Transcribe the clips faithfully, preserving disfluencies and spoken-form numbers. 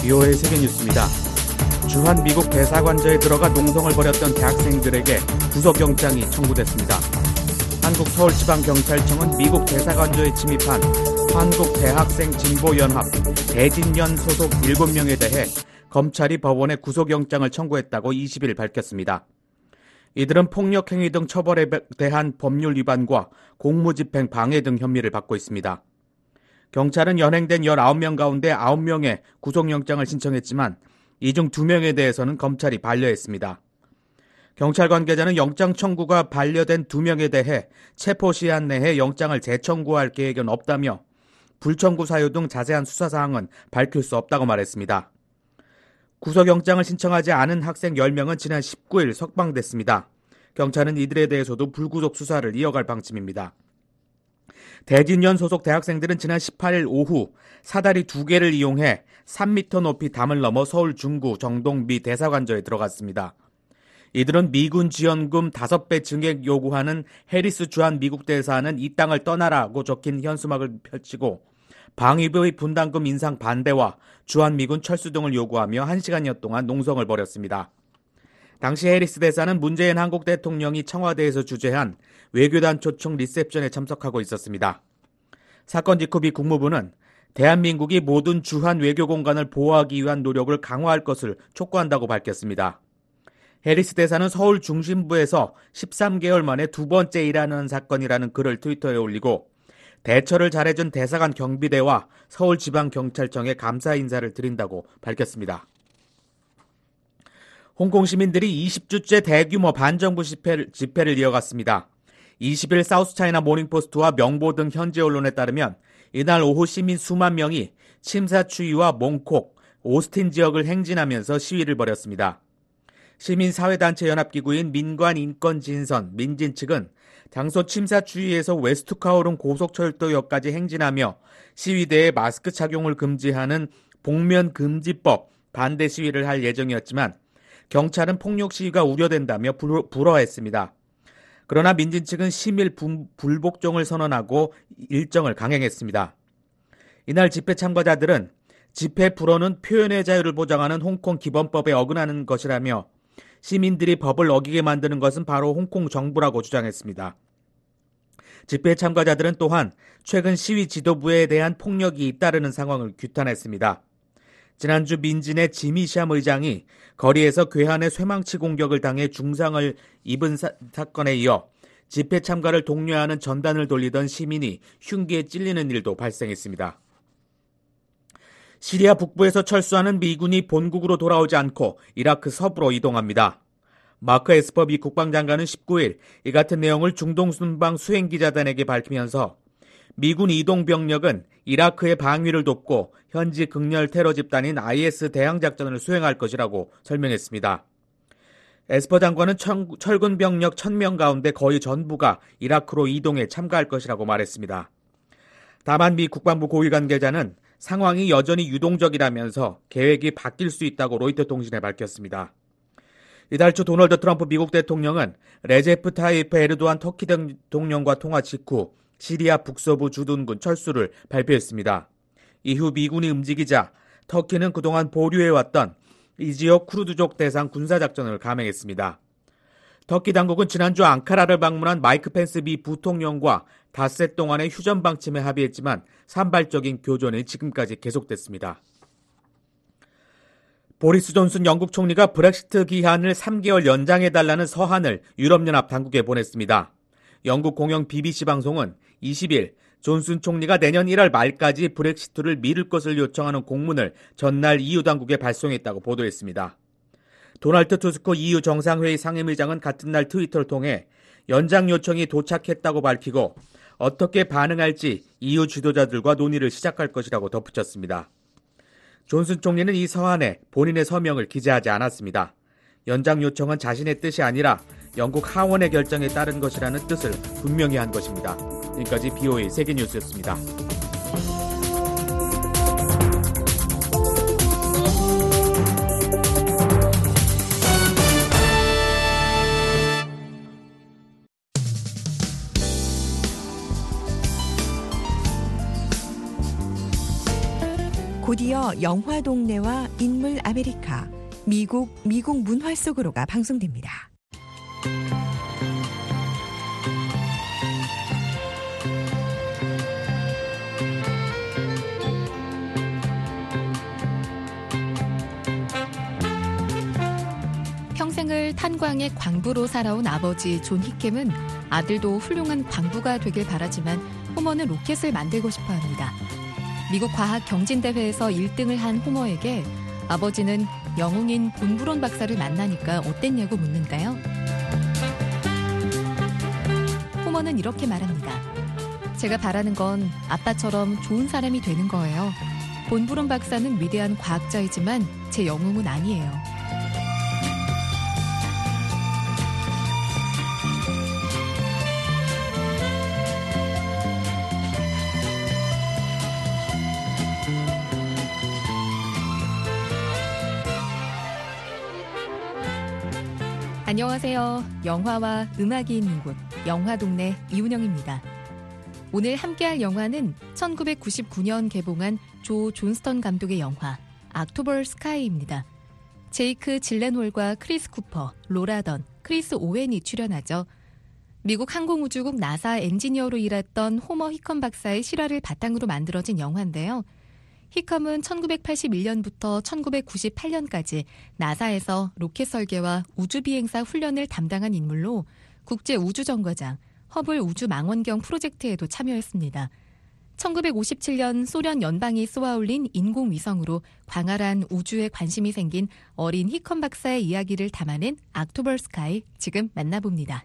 비오에이 세계뉴스입니다. 주한 미국 대사관저에 들어가 농성을 벌였던 대학생들에게 구속영장이 청구됐습니다. 한국 서울지방경찰청은 미국 대사관저에 침입한 한국대학생진보연합 대진연 소속 일곱 명에 대해 검찰이 법원에 구속영장을 청구했다고 이십 일 밝혔습니다. 이들은 폭력행위 등 처벌에 대한 법률 위반과 공무집행 방해 등 혐의를 받고 있습니다. 경찰은 연행된 열아홉 명 가운데 아홉 명의 구속영장을 신청했지만 이 중 두 명에 대해서는 검찰이 반려했습니다. 경찰 관계자는 영장 청구가 반려된 두 명에 대해 체포시한 내에 영장을 재청구할 계획은 없다며 불청구 사유 등 자세한 수사 사항은 밝힐 수 없다고 말했습니다. 구속영장을 신청하지 않은 학생 열 명은 지난 십구 일 석방됐습니다. 경찰은 이들에 대해서도 불구속 수사를 이어갈 방침입니다. 대진연 소속 대학생들은 지난 십팔 일 오후 사다리 두 개를 이용해 삼 미터 높이 담을 넘어 서울 중구 정동 미 대사관저에 들어갔습니다. 이들은 미군 지원금 다섯 배 증액 요구하는 해리스 주한 미국 대사는 이 땅을 떠나라고 적힌 현수막을 펼치고 방위비 분담금 인상 반대와 주한미군 철수 등을 요구하며 한 시간여 동안 농성을 벌였습니다. 당시 해리스 대사는 문재인 한국 대통령이 청와대에서 주재한 외교단 초청 리셉션에 참석하고 있었습니다. 사건 직후 미 국무부는 대한민국이 모든 주한 외교 공간을 보호하기 위한 노력을 강화할 것을 촉구한다고 밝혔습니다. 해리스 대사는 서울 중심부에서 십삼 개월 만에 두 번째 일하는 사건이라는 글을 트위터에 올리고 대처를 잘해준 대사관 경비대와 서울지방경찰청에 감사 인사를 드린다고 밝혔습니다. 홍콩 시민들이 이십 주째 대규모 반정부 집회를, 집회를 이어갔습니다. 이십 일 사우스차이나 모닝포스트와 명보 등 현지 언론에 따르면 이날 오후 시민 수만 명이 침사추이와 몽콕, 오스틴 지역을 행진하면서 시위를 벌였습니다. 시민사회단체 연합기구인 민관인권진선, 민진 측은 당소 침사추이에서 웨스트 카오룬 고속철도역까지 행진하며 시위대에 마스크 착용을 금지하는 복면금지법 반대 시위를 할 예정이었지만 경찰은 폭력 시위가 우려된다며 불, 불허했습니다. 그러나 민진 측은 심일 불복종을 선언하고 일정을 강행했습니다. 이날 집회 참가자들은 집회 불허는 표현의 자유를 보장하는 홍콩 기본법에 어긋나는 것이라며 시민들이 법을 어기게 만드는 것은 바로 홍콩 정부라고 주장했습니다. 집회 참가자들은 또한 최근 시위 지도부에 대한 폭력이 잇따르는 상황을 규탄했습니다. 지난주 민진의 지미샴 의장이 거리에서 괴한의 쇠망치 공격을 당해 중상을 입은 사, 사건에 이어 집회 참가를 독려하는 전단을 돌리던 시민이 흉기에 찔리는 일도 발생했습니다. 시리아 북부에서 철수하는 미군이 본국으로 돌아오지 않고 이라크 서부로 이동합니다. 마크 에스퍼 미 국방장관은 십구 일 이 같은 내용을 중동순방 수행기자단에게 밝히면서 미군 이동 병력은 이라크의 방위를 돕고 현지 극렬 테러 집단인 아이에스 대항작전을 수행할 것이라고 설명했습니다. 에스퍼 장관은 철군 병력 천 명 가운데 거의 전부가 이라크로 이동해 참가할 것이라고 말했습니다. 다만 미 국방부 고위 관계자는 상황이 여전히 유동적이라면서 계획이 바뀔 수 있다고 로이터 통신에 밝혔습니다. 이달 초 도널드 트럼프 미국 대통령은 레제프 타이프 에르도안 터키 대통령과 통화 직후 시리아 북서부 주둔군 철수를 발표했습니다. 이후 미군이 움직이자 터키는 그동안 보류해왔던 이 지역 쿠르드족 대상 군사작전을 감행했습니다. 터키 당국은 지난주 앙카라를 방문한 마이크 펜스 미 부통령과 닷새 동안의 휴전 방침에 합의했지만 산발적인 교전이 지금까지 계속됐습니다. 보리스 존슨 영국 총리가 브렉시트 기한을 삼 개월 연장해달라는 서한을 유럽연합 당국에 보냈습니다. 영국 공영 비비씨 방송은 이십 일 존슨 총리가 내년 일월 말까지 브렉시트를 미룰 것을 요청하는 공문을 전날 이유 당국에 발송했다고 보도했습니다. 도널드 투스크 이유 정상회의 상임의장은 같은 날 트위터를 통해 연장 요청이 도착했다고 밝히고 어떻게 반응할지 이유 지도자들과 논의를 시작할 것이라고 덧붙였습니다. 존슨 총리는 이 서한에 본인의 서명을 기재하지 않았습니다. 연장 요청은 자신의 뜻이 아니라 영국 하원의 결정에 따른 것이라는 뜻을 분명히 한 것입니다. 지금까지 비오에이 세계뉴스였습니다. 곧이어 영화 동네와 인물 아메리카, 미국, 미국 문화 속으로가 방송됩니다. 평생을 탄광의 광부로 살아온 아버지 존 히켐은 아들도 훌륭한 광부가 되길 바라지만 호머는 로켓을 만들고 싶어 합니다. 미국 과학 경진대회에서 일 등을 한 호머에게 아버지는 영웅인 본브론 박사를 만나니까 어땠냐고 묻는데요. 호머는 이렇게 말합니다. 제가 바라는 건 아빠처럼 좋은 사람이 되는 거예요. 본브론 박사는 위대한 과학자이지만 제 영웅은 아니에요. 안녕하세요. 영화와 음악이 있는 곳, 영화동네 이운영입니다. 오늘 함께할 영화는 천구백구십구 년 개봉한 조 존스턴 감독의 영화 옥토버 스카이입니다. 제이크 질렌홀과 크리스 쿠퍼, 로라 던, 크리스 오웬이 출연하죠. 미국 항공우주국 나사 엔지니어로 일했던 호머 히컴 박사의 실화를 바탕으로 만들어진 영화인데요. 히컴은 천구백팔십일 년부터 천구백구십팔 년까지 나사에서 로켓 설계와 우주비행사 훈련을 담당한 인물로 국제우주정거장, 허블 우주망원경 프로젝트에도 참여했습니다. 천구백오십칠 년 소련 연방이 쏘아올린 인공위성으로 광활한 우주에 관심이 생긴 어린 히컴 박사의 이야기를 담아낸 옥토버 스카이, 지금 만나봅니다.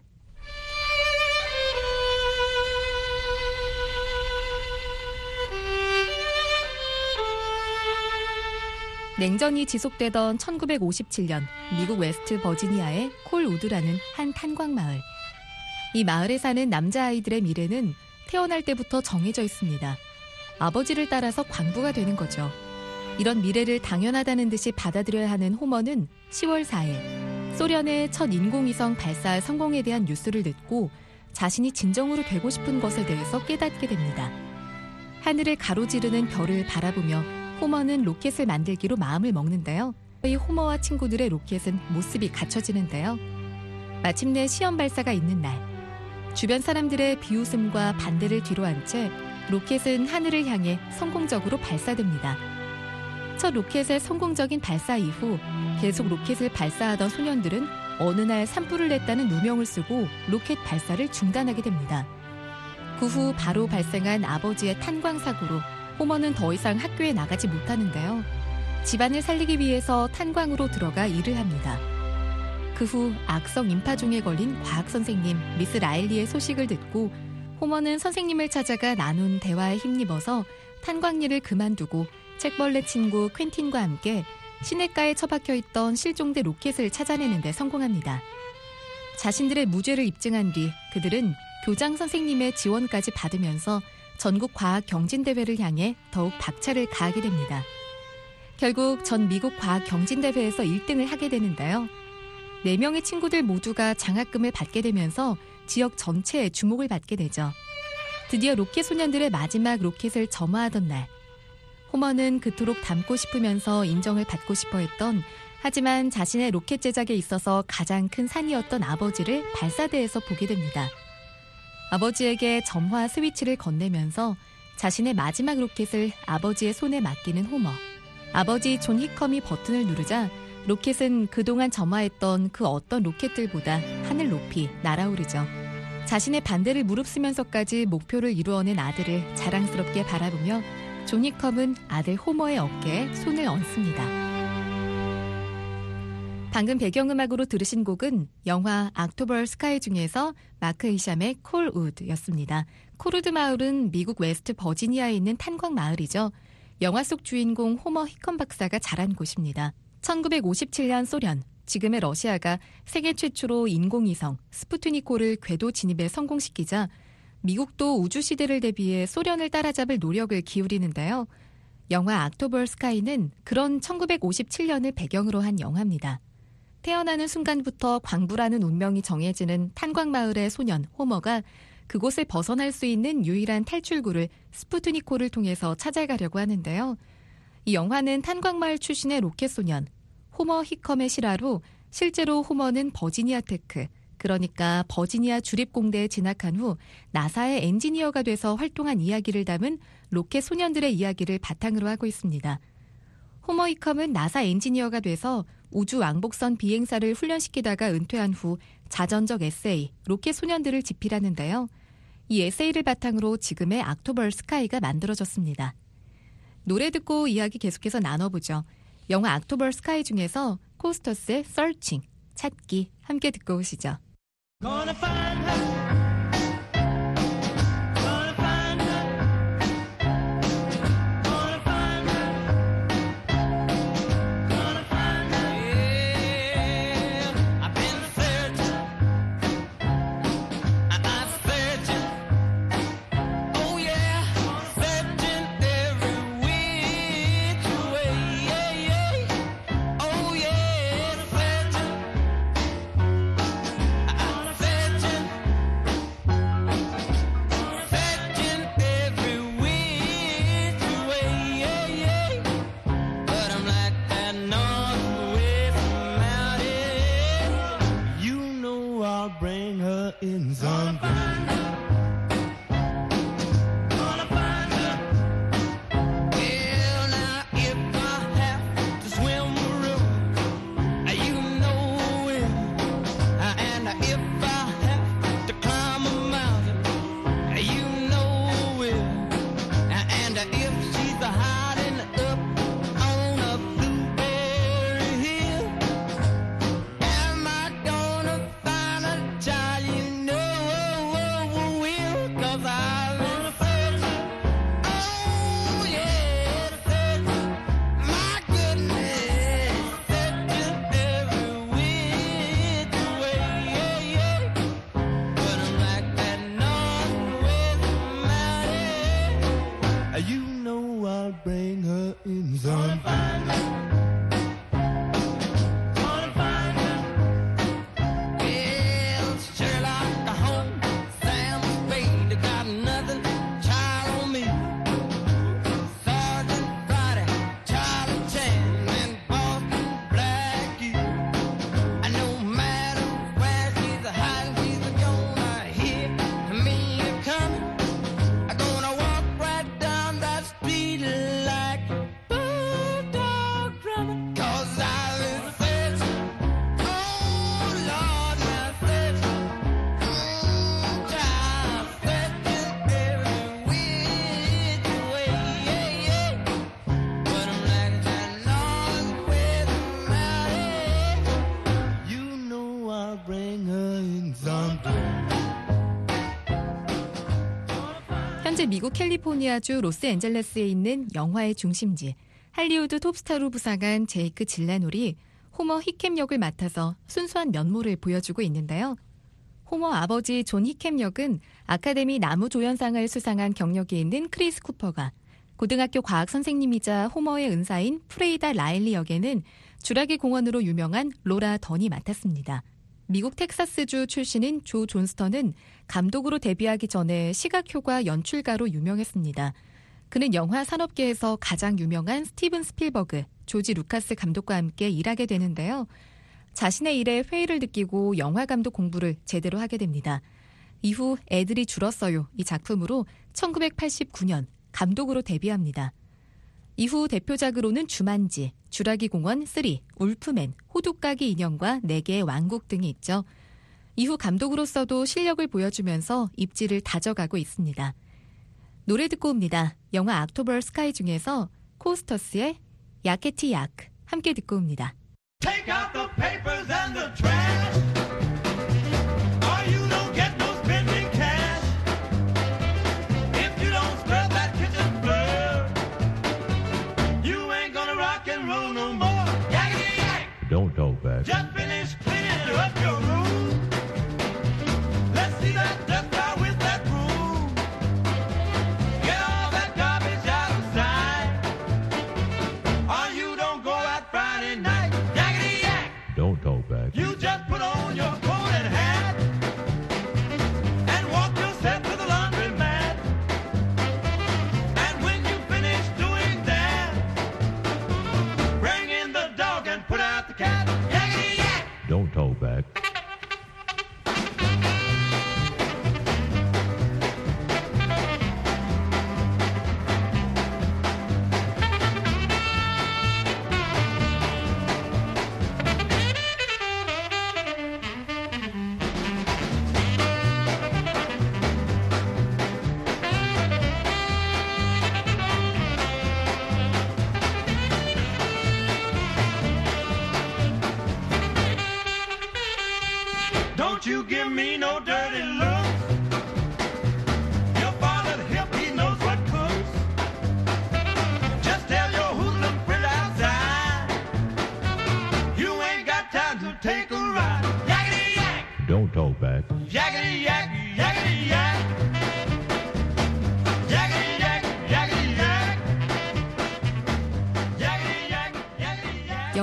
냉전이 지속되던 천구백오십칠 년 미국 웨스트 버지니아의 콜우드라는 한 탄광마을. 이 마을에 사는 남자아이들의 미래는 태어날 때부터 정해져 있습니다. 아버지를 따라서 광부가 되는 거죠. 이런 미래를 당연하다는 듯이 받아들여야 하는 호머는 시월 사일 소련의 첫 인공위성 발사 성공에 대한 뉴스를 듣고 자신이 진정으로 되고 싶은 것에 대해서 깨닫게 됩니다. 하늘을 가로지르는 별을 바라보며 호머는 로켓을 만들기로 마음을 먹는데요. 이 호머와 친구들의 로켓은 모습이 갖춰지는데요. 마침내 시험 발사가 있는 날, 주변 사람들의 비웃음과 반대를 뒤로한 채 로켓은 하늘을 향해 성공적으로 발사됩니다. 첫 로켓의 성공적인 발사 이후 계속 로켓을 발사하던 소년들은 어느 날 산불을 냈다는 누명을 쓰고 로켓 발사를 중단하게 됩니다. 그 후 바로 발생한 아버지의 탄광 사고로 호머는 더 이상 학교에 나가지 못하는데요. 집안을 살리기 위해서 탄광으로 들어가 일을 합니다. 그 후 악성 임파종에 걸린 과학선생님 미스 라일리의 소식을 듣고 호머는 선생님을 찾아가 나눈 대화에 힘입어서 탄광일을 그만두고 책벌레 친구 퀸틴과 함께 시냇가에 처박혀 있던 실종된 로켓을 찾아내는 데 성공합니다. 자신들의 무죄를 입증한 뒤 그들은 교장 선생님의 지원까지 받으면서 전국 과학 경진대회를 향해 더욱 박차를 가하게 됩니다. 결국 전 미국 과학 경진대회에서 일 등을 하게 되는데요. 네 명의 친구들 모두가 장학금을 받게 되면서 지역 전체에 주목을 받게 되죠. 드디어 로켓 소년들의 마지막 로켓을 점화하던 날, 호머는 그토록 닮고 싶으면서 인정을 받고 싶어 했던, 하지만 자신의 로켓 제작에 있어서 가장 큰 산이었던 아버지를 발사대에서 보게 됩니다. 아버지에게 점화 스위치를 건네면서 자신의 마지막 로켓을 아버지의 손에 맡기는 호머. 아버지 존 히컴이 버튼을 누르자 로켓은 그동안 점화했던 그 어떤 로켓들보다 하늘 높이 날아오르죠. 자신의 반대를 무릅쓰면서까지 목표를 이루어낸 아들을 자랑스럽게 바라보며 존 히컴은 아들 호머의 어깨에 손을 얹습니다. 방금 배경음악으로 들으신 곡은 영화 옥토버 스카이 중에서 마크 이샴의 콜우드였습니다. 콜우드 마을은 미국 웨스트 버지니아에 있는 탄광 마을이죠. 영화 속 주인공 호머 히컴 박사가 자란 곳입니다. 천구백오십칠 년 소련, 지금의 러시아가 세계 최초로 인공위성 스푸트니크를 궤도 진입에 성공시키자 미국도 우주시대를 대비해 소련을 따라잡을 노력을 기울이는데요. 영화 옥토버 스카이는 그런 천구백오십칠 년을 배경으로 한 영화입니다. 태어나는 순간부터 광부라는 운명이 정해지는 탄광마을의 소년 호머가 그곳을 벗어날 수 있는 유일한 탈출구를 스푸트니크를 통해서 찾아가려고 하는데요. 이 영화는 탄광마을 출신의 로켓소년 호머 히컴의 실화로 실제로 호머는 버지니아 테크, 그러니까 버지니아 주립공대에 진학한 후 나사의 엔지니어가 돼서 활동한 이야기를 담은 로켓 소년들의 이야기를 바탕으로 하고 있습니다. 호머 히컴은 나사 엔지니어가 돼서 우주 왕복선 비행사를 훈련시키다가 은퇴한 후 자전적 에세이 로켓 소년들을 집필하는데요. 이 에세이를 바탕으로 지금의 악토버 스카이가 만들어졌습니다. 노래 듣고 이야기 계속해서 나눠보죠. 영화 악토버 스카이 중에서 코스터스의 Searching, 찾기 함께 듣고 오시죠. Gonna find her. Gonna find her. Gonna find her. Gonna find her. Yeah, I've been searching. I'm searching. Oh yeah, searching every which way. Yeah, yeah. Oh yeah, searching. Bring her in some Gonna find her. Well, now if I have to swim the river, you know it. And if I have to climb a mountain, you know it. And if she's hiding up on a blueberry hill, am I gonna find a child you know will? 'Cause I've been searching. Oh yeah, searching. My goodness, searching every which way. Yeah, yeah. But I'm like that northwest mountain. You know I'll bring her in some. Well, Sherlock Holmes, Sam Spade, got nothing, child on me. Sergeant Friday, Charlie Chan, and Boston Blackie. And no matter where she's hiding, she's gonna hear me coming. I'm gonna walk right down that street like bulldog drumming. 'Cause I've been searching. Oh Lord, my searching. Mm, child, searching every which way. Yeah, yeah. But I'm like that northwest mountain. You know I'll bring her in someday. 현재 미국 캘리포니아주 로스앤젤레스에 있는 영화의 중심지 할리우드 톱스타로 부상한 제이크 질레놀이 호머 히켐 역을 맡아서 순수한 면모를 보여주고 있는데요. 호머 아버지 존 히켐 역은 아카데미 나무조연상을 수상한 경력이 있는 크리스 쿠퍼가, 고등학교 과학 선생님이자 호머의 은사인 프레이다 라일리 역에는 주라기 공원으로 유명한 로라 던이 맡았습니다. 미국 텍사스주 출신인 조 존스턴은 감독으로 데뷔하기 전에 시각효과 연출가로 유명했습니다. 그는 영화 산업계에서 가장 유명한 스티븐 스필버그, 조지 루카스 감독과 함께 일하게 되는데요. 자신의 일에 회의를 느끼고 영화 감독 공부를 제대로 하게 됩니다. 이후 애들이 줄었어요 이 작품으로 천구백팔십구 년 감독으로 데뷔합니다. 이후 대표작으로는 주만지, 주라기 공원 삼, 울프맨, 호두까기 인형과 네 개의 왕국 등이 있죠. 이후 감독으로서도 실력을 보여주면서 입지를 다져가고 있습니다. 노래 듣고 옵니다. 영화 악토버 스카이 중에서 코스터스의 야케티 야크 함께 듣고 옵니다. Take out the papers and the trash, or you don't get no spending cash. If you don't scrub that kitchen floor, you ain't gonna rock and roll no more. Yakety yak! Don't talk back. Just finish cleaning up your room. Let's see that dust out with that broom. Get all that garbage out of sight, or you don't go out Friday night. Yakety yak! Don't talk back. You just put on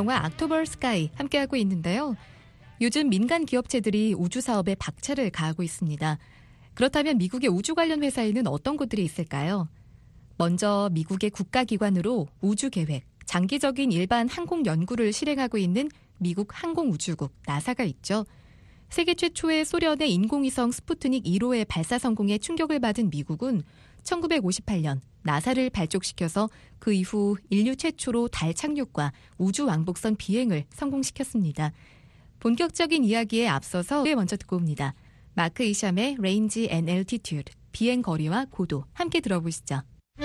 영화 악토버 스카이 함께하고 있는데요. 요즘 민간 기업체들이 우주 사업에 박차를 가하고 있습니다. 그렇다면 미국의 우주 관련 회사에는 어떤 곳들이 있을까요? 먼저 미국의 국가기관으로 우주계획, 장기적인 일반 항공 연구를 실행하고 있는 미국 항공우주국 나사가 있죠. 세계 최초의 소련의 인공위성 스푸트닉 일 호의 발사 성공에 충격을 받은 미국은 천구백오십팔 년 나사를 발족시켜서 그 이후 인류 최초로 달 착륙과 우주 왕복선 비행을 성공시켰습니다. 본격적인 이야기에 앞서서 먼저 듣고 옵니다. 마크 이샴의 Range and Altitude, 비행 거리와 고도 함께 들어보시죠.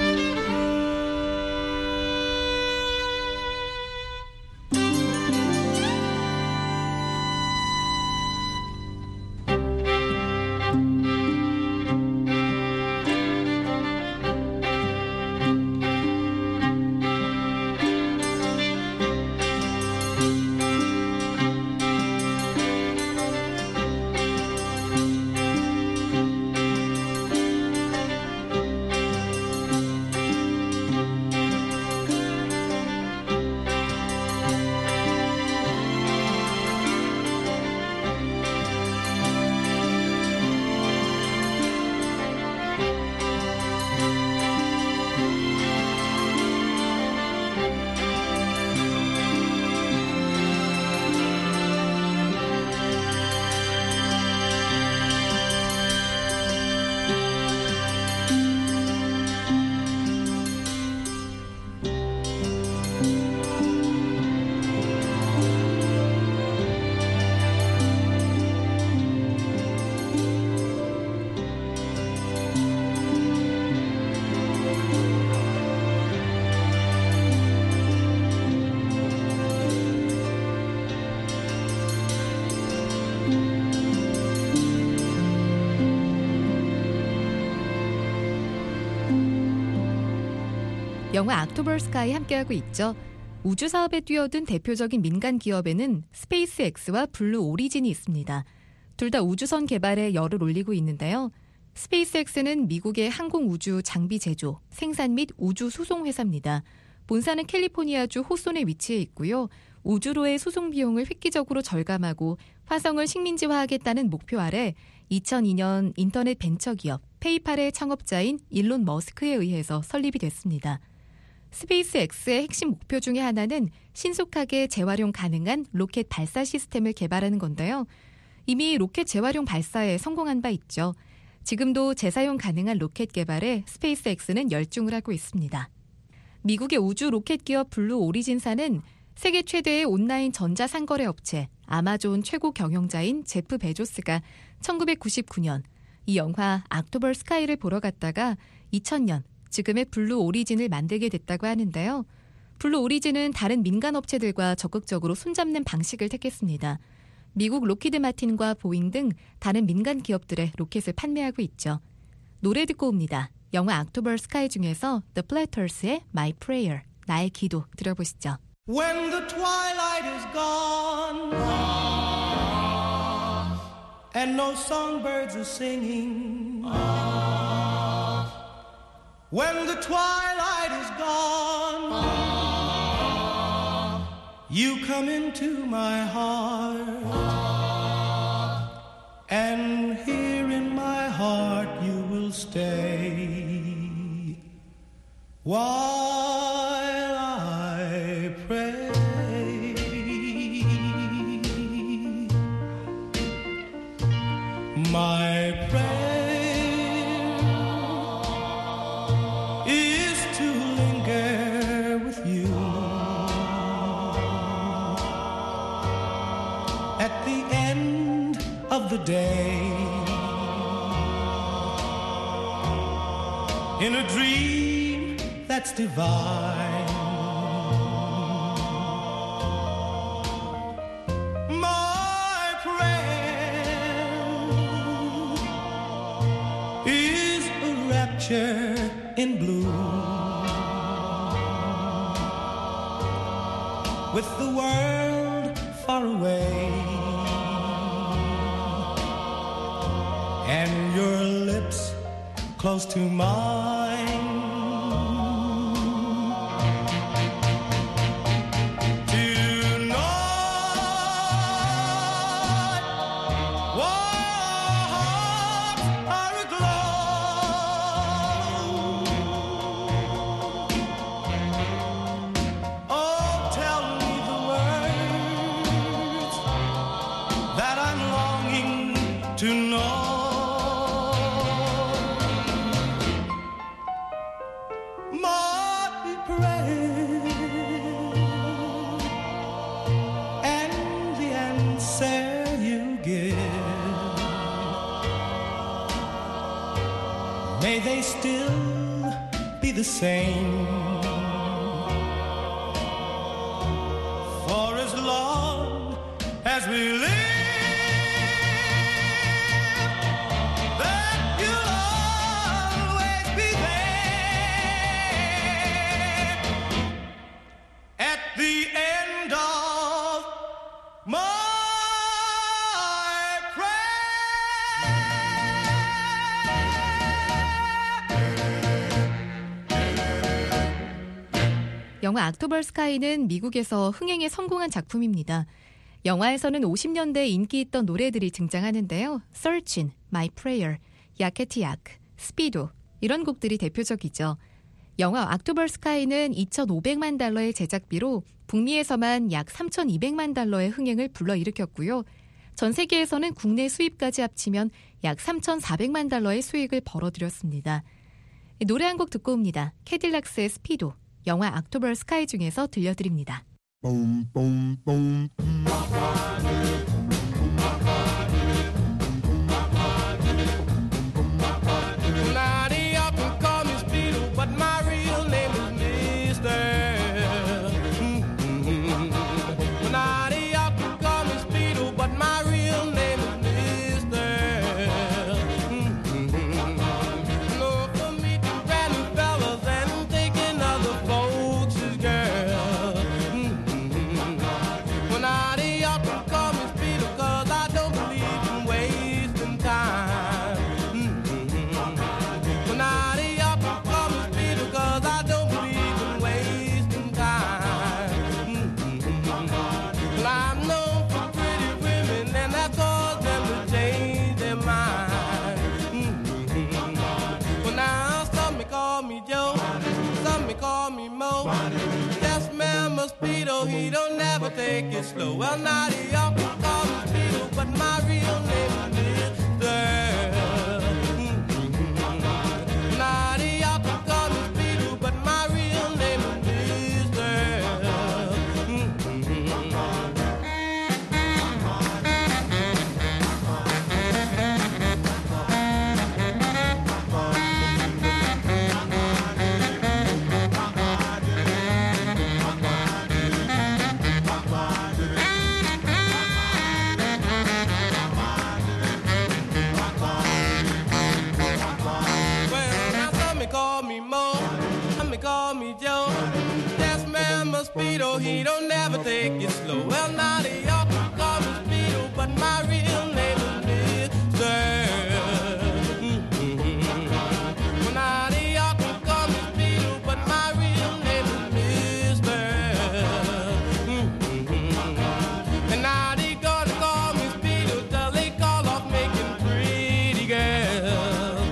영화 악토버 스카이 함께하고 있죠. 우주 사업에 뛰어든 대표적인 민간 기업에는 스페이스X와 블루 오리진이 있습니다. 둘 다 우주선 개발에 열을 올리고 있는데요. 스페이스X는 미국의 항공우주 장비 제조, 생산 및 우주 수송 회사입니다. 본사는 캘리포니아주 호손에 위치해 있고요. 우주로의 수송 비용을 획기적으로 절감하고 화성을 식민지화하겠다는 목표 아래 이천이 년 인터넷 벤처기업 페이팔의 창업자인 일론 머스크에 의해서 설립이 됐습니다. 스페이스X의 핵심 목표 중에 하나는 신속하게 재활용 가능한 로켓 발사 시스템을 개발하는 건데요. 이미 로켓 재활용 발사에 성공한 바 있죠. 지금도 재사용 가능한 로켓 개발에 스페이스X는 열중을 하고 있습니다. 미국의 우주 로켓 기업 블루 오리진사는 세계 최대의 온라인 전자상거래 업체 아마존 최고 경영자인 제프 베조스가 천구백구십구 년 이 영화 악토버 스카이를 보러 갔다가 이천 년 지금의 블루 오리진을 만들게 됐다고 하는데요. 블루 오리진은 다른 민간 업체들과 적극적으로 손잡는 방식을 택했습니다. 미국 로키드 마틴과 보잉 등 다른 민간 기업들의 로켓을 판매하고 있죠. 노래 듣고 옵니다. 영화 악토버 스카이 중에서 The Platters의 My Prayer, 나의 기도 들어보시죠. When the twilight is gone and no songbirds are singing, when the twilight is gone, you come into my heart, and here in my heart you will stay while I pray. My prayer is to linger with you at the end of the day, in a dream that's divine. My prayer is a rapture in blue, with the world far away and your lips close to mine. Tonight may they still be the same. For as long as we live, that you'll always be there at the end of my 영화 악토버 스카이는 미국에서 흥행에 성공한 작품입니다. 영화에서는 오십 년대 인기 있던 노래들이 등장하는데요. Searchin', My Prayer, 야케티약, 스피도 이런 곡들이 대표적이죠. 영화 악토버 스카이는 이천오백만 달러의 제작비로 북미에서만 약 삼천이백만 달러의 흥행을 불러일으켰고요. 전 세계에서는 국내 수입까지 합치면 약 삼천사백만 달러의 수익을 벌어들였습니다. 노래 한 곡 듣고 옵니다. 캐딜락스의 스피도. 영화 악토버 스카이 중에서 들려드립니다. Boom, boom, boom. Naughty, you can call me Speedo, but my real name is Mister Mm-hmm. Naughty, you can call me Speedo, but my real name is Mister Mm-hmm. No, for meeting brand new fellas and taking other folks' girl. Mm-hmm. Well, naughty, you can call me Speedo, 'cause I don't believe in wasting time. Mm-hmm. Well, naughty, you can call me Speedo, 'cause I don't believe in wasting time. Mm-hmm. Well, I'm known for pretty women, and that caused them to change their mind. Mm-hmm. Well, now some may call me Joe, some may call me Mo. Yes, man, my Speedo, he don't never take it slow. Well, naughty, you can call me Speedo, but my real name is Mister Mm-hmm. Naughty, you can call me Speedo, but my real name is Mister Mm-hmm. Well, now some may call me Mo, some may call me Joe. Yes, man, my Speedo, he don't never take it slow. Well, naughty, y'all can call me Speedo, but my real name is Mister Mm-hmm. Well, naughty, y'all can call me Speedo, but my real name is Mister Mm-hmm. And now they gonna call me Speedo till they call off making pretty girls.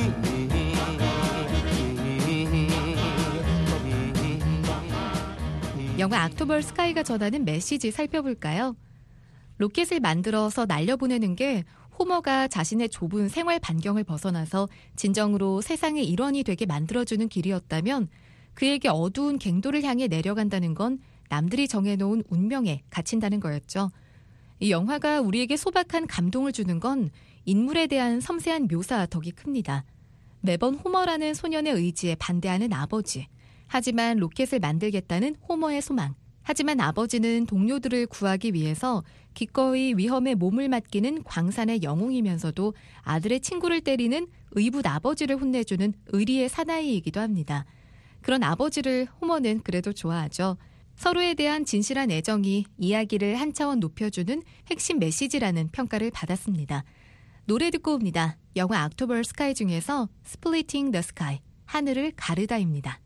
영화 악토버 스카이가 전하는 메시지 살펴볼까요? 로켓을 만들어서 날려보내는 게 호머가 자신의 좁은 생활 반경을 벗어나서 진정으로 세상의 일원이 되게 만들어주는 길이었다면 그에게 어두운 갱도를 향해 내려간다는 건 남들이 정해놓은 운명에 갇힌다는 거였죠. 이 영화가 우리에게 소박한 감동을 주는 건 인물에 대한 섬세한 묘사 덕이 큽니다. 매번 호머라는 소년의 의지에 반대하는 아버지. 하지만 로켓을 만들겠다는 호머의 소망. 하지만 아버지는 동료들을 구하기 위해서 기꺼이 위험에 몸을 맡기는 광산의 영웅이면서도 아들의 친구를 때리는 의붓 아버지를 혼내주는 의리의 사나이이기도 합니다. 그런 아버지를 호머는 그래도 좋아하죠. 서로에 대한 진실한 애정이 이야기를 한 차원 높여주는 핵심 메시지라는 평가를 받았습니다. 노래 듣고 옵니다. 영화 악토버 스카이 중에서 Splitting the Sky, 하늘을 가르다입니다.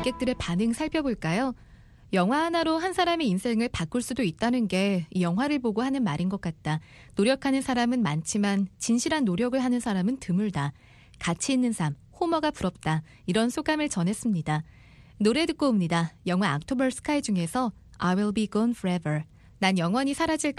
관객들의 반응 살펴볼까요? 영화 하나로 한 사람의 인생을 바꿀 수도 있다는 게 이 영화를 보고 하는 말인 것 같다. 노력하는 사람은 많지만 진실한 노력을 하는 사람은 드물다. 가치 있는 삶, 호머가 부럽다. 이런 소감을 전했습니다. 노래 듣고 옵니다. 영화 October Sky 중에서 I will be gone forever. 난 영원히 사라질...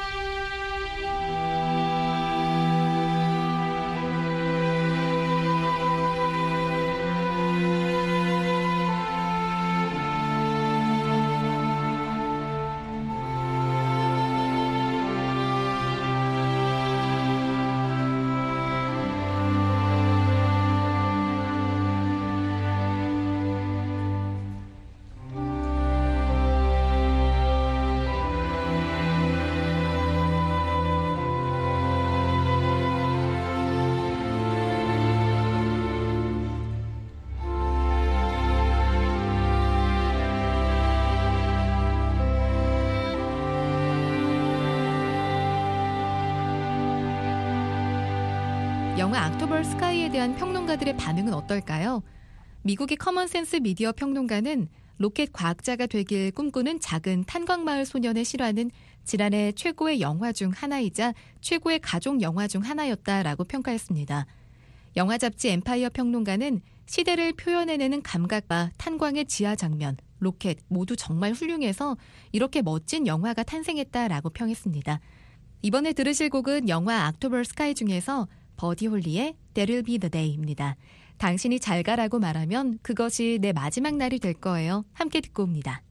영화 October Sky에 대한 평론가들의 반응은 어떨까요? 미국의 커먼센스 미디어 평론가는 로켓 과학자가 되길 꿈꾸는 작은 탄광마을 소년의 실화는 지난해 최고의 영화 중 하나이자 최고의 가족 영화 중 하나였다라고 평가했습니다. 영화 잡지 엠파이어 평론가는 시대를 표현해내는 감각과 탄광의 지하 장면, 로켓 모두 정말 훌륭해서 이렇게 멋진 영화가 탄생했다라고 평했습니다. 이번에 들으실 곡은 영화 October Sky 중에서 버디 홀리의 That'll be the day입니다. 당신이 잘 가라고 말하면 그것이 내 마지막 날이 될 거예요. 함께 듣고 옵니다.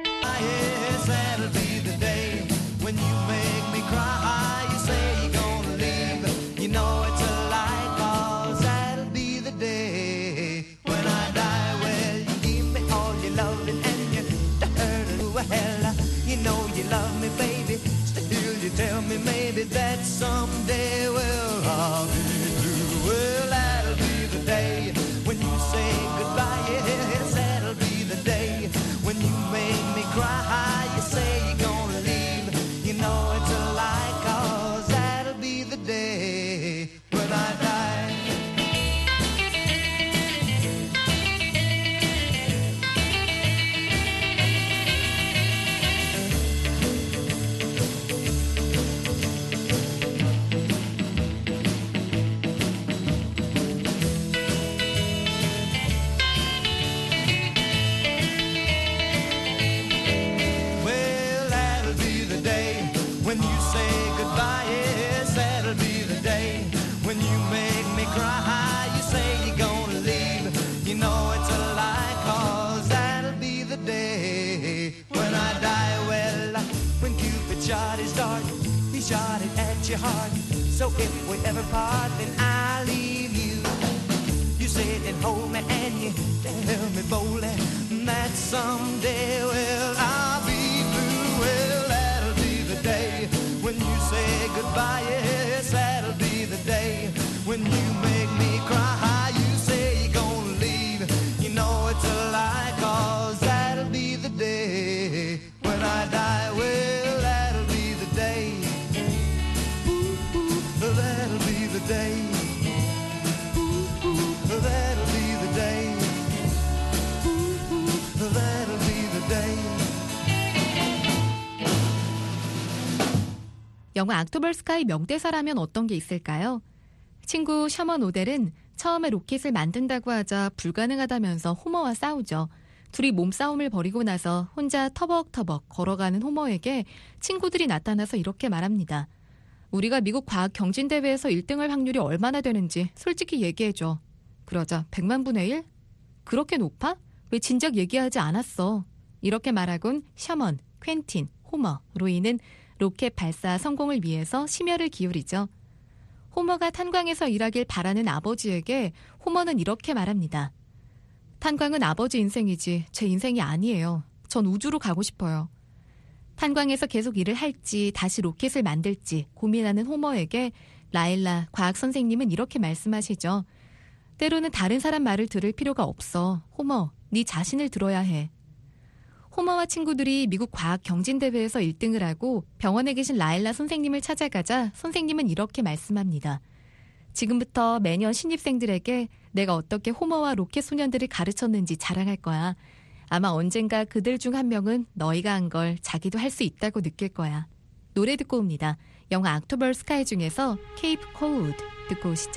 Yes, that'll be the day when you make me cry. You say you're gonna leave. You know it's a lie, 'cause that'll be the day when I die. Well, you give me all your loving and you turn to a hell. You know you love me, baby. Still you tell me maybe that someday, well, I'll be through. Well, that'll be the day when you say goodbye. Yes, that'll be the day when you make me cry. You say you're gonna leave. You know it's a lie, 'cause that'll be the day when I die. Well, that'll be the day when you say goodbye. Yes, that'll be the day when you make me cry. You say you're gonna leave. You know it's a lie, 'cause that'll be the day when I die. Well, when Cupid shot his dart, he shot it at your heart. So if we ever part, then I'll leave you. You sit and hold me and you tell me boldly that someday, well, I'll be blue. Well, that'll be the day when you say goodbye. Yes, that'll be the day when you make me cry. You say you're gonna leave. You know it's a lie, 'cause that'll be the day when I die. Well, that'll be the day. Ooh, ooh, that'll be the day. Ooh, ooh, that'll be the day. Ooh, ooh, that'll be the day. 영화 October Sky 명대사라면 어떤 게 있을까요? 친구 셔먼 오델은 처음에 로켓을 만든다고 하자 불가능하다면서 호머와 싸우죠. 둘이 몸싸움을 벌이고 나서 혼자 터벅터벅 걸어가는 호머에게 친구들이 나타나서 이렇게 말합니다. 우리가 미국 과학 경진대회에서 일 등 할 확률이 얼마나 되는지 솔직히 얘기해줘. 그러자 백만 분의 일? 그렇게 높아? 왜 진작 얘기하지 않았어? 이렇게 말하곤 셔먼, 퀸틴, 호머, 로이는 로켓 발사 성공을 위해서 심혈을 기울이죠. 호머가 탄광에서 일하길 바라는 아버지에게 호머는 이렇게 말합니다. 탄광은 아버지 인생이지 제 인생이 아니에요. 전 우주로 가고 싶어요. 탄광에서 계속 일을 할지 다시 로켓을 만들지 고민하는 호머에게 라일라 과학 선생님은 이렇게 말씀하시죠. 때로는 다른 사람 말을 들을 필요가 없어. 호머, 네 자신을 들어야 해. 호머와 친구들이 미국 과학 경진대회에서 일 등을 하고 병원에 계신 라일라 선생님을 찾아가자 선생님은 이렇게 말씀합니다. 지금부터 매년 신입생들에게 내가 어떻게 호머와 로켓 소년들을 가르쳤는지 자랑할 거야. 아마 언젠가 그들 중 한 명은 너희가 한 걸 자기도 할 수 있다고 느낄 거야. 노래 듣고 옵니다. 영화 악토버 스카이 중에서 케이프 코우드 듣고 오시죠.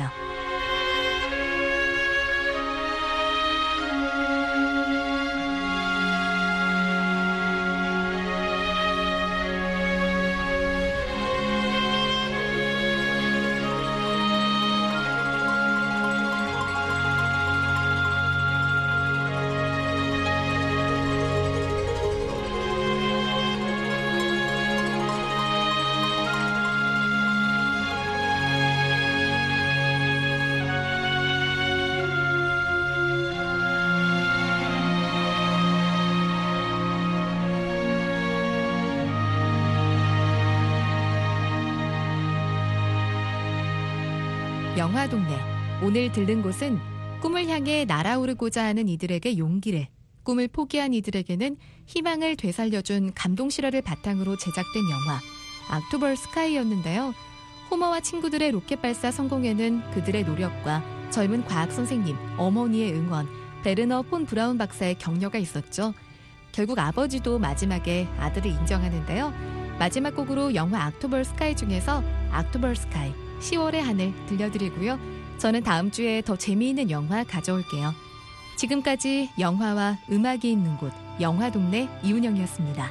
영화동네. 오늘 들른 곳은 꿈을 향해 날아오르고자 하는 이들에게 용기를, 꿈을 포기한 이들에게는 희망을 되살려준 감동 실화를 바탕으로 제작된 영화 악토버 스카이였는데요. 호머와 친구들의 로켓 발사 성공에는 그들의 노력과 젊은 과학 선생님, 어머니의 응원, 베르너 폰 브라운 박사의 격려가 있었죠. 결국 아버지도 마지막에 아들을 인정하는데요. 마지막 곡으로 영화 악토버 스카이 중에서 악토버 스카이, 시월의 하늘 들려드리고요. 저는 다음 주에 더 재미있는 영화 가져올게요. 지금까지 영화와 음악이 있는 곳, 영화동네 이은영이었습니다.